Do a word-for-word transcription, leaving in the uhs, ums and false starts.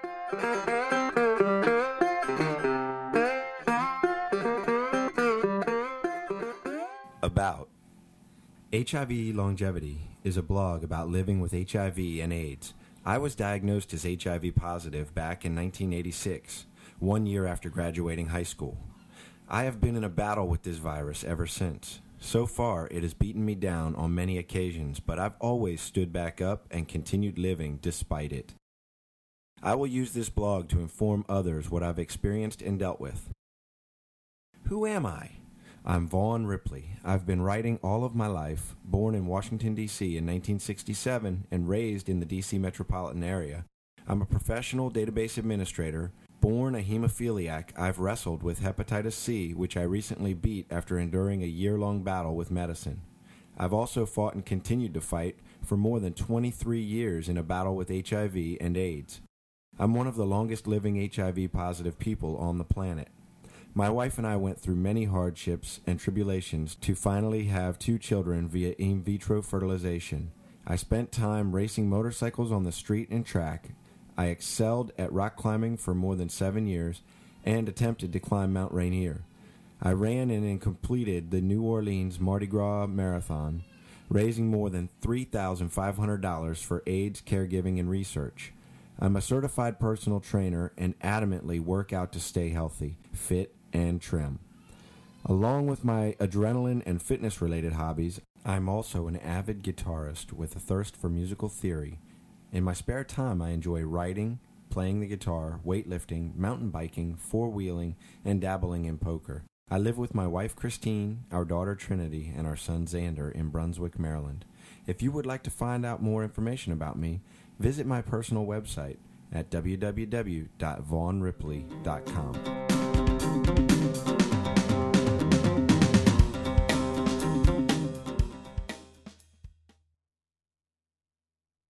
About H I V Longevity is a blog about living with H I V and AIDS. I was diagnosed as H I V positive back in nineteen eighty-six, one year after graduating high school. I have been in a battle with this virus ever since. So far, it has beaten me down on many occasions, but I've always stood back up and continued living despite it. I will use this blog to inform others what I've experienced and dealt with. Who am I? I'm Vaughn Ripley. I've been writing all of my life, born in Washington, D C in nineteen sixty-seven and raised in the D C metropolitan area. I'm a professional database administrator. Born a hemophiliac, I've wrestled with hepatitis C, which I recently beat after enduring a year-long battle with medicine. I've also fought and continued to fight for more than twenty-three years in a battle with H I V and AIDS. I'm one of the longest living H I V-positive people on the planet. My wife and I went through many hardships and tribulations to finally have two children via in vitro fertilization. I spent time racing motorcycles on the street and track. I excelled at rock climbing for more than seven years and attempted to climb Mount Rainier. I ran in and completed the New Orleans Mardi Gras Marathon, raising more than three thousand five hundred dollars for AIDS caregiving and research. I'm a certified personal trainer and adamantly work out to stay healthy, fit, and trim. Along with my adrenaline and fitness-related hobbies, I'm also an avid guitarist with a thirst for musical theory. In my spare time, I enjoy writing, playing the guitar, weightlifting, mountain biking, four-wheeling, and dabbling in poker. I live with my wife, Christine, our daughter, Trinity, and our son, Xander, in Brunswick, Maryland. If you would like to find out more information about me, visit my personal website at w w w dot vaughn ripley dot com.